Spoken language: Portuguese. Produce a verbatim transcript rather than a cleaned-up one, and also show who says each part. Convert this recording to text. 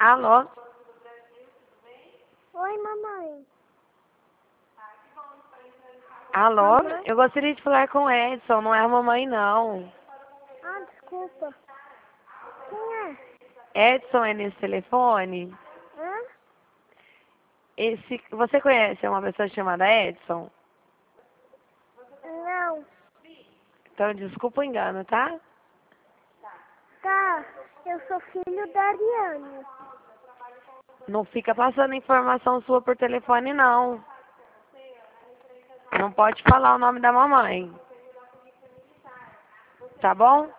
Speaker 1: Alô?
Speaker 2: Oi, mamãe.
Speaker 1: Alô?
Speaker 2: Mamãe?
Speaker 1: Eu gostaria de falar com o Edson, não é a mamãe não.
Speaker 2: Ah, desculpa. Quem é?
Speaker 1: Edson é nesse telefone?
Speaker 2: Hã?
Speaker 1: Esse, você conhece uma pessoa chamada Edson?
Speaker 2: Não.
Speaker 1: Então desculpa o engano, tá?
Speaker 2: Tá. Eu sou filho da Ariane.
Speaker 1: Não fica passando informação sua por telefone não. Não pode falar o nome da mamãe. Tá bom?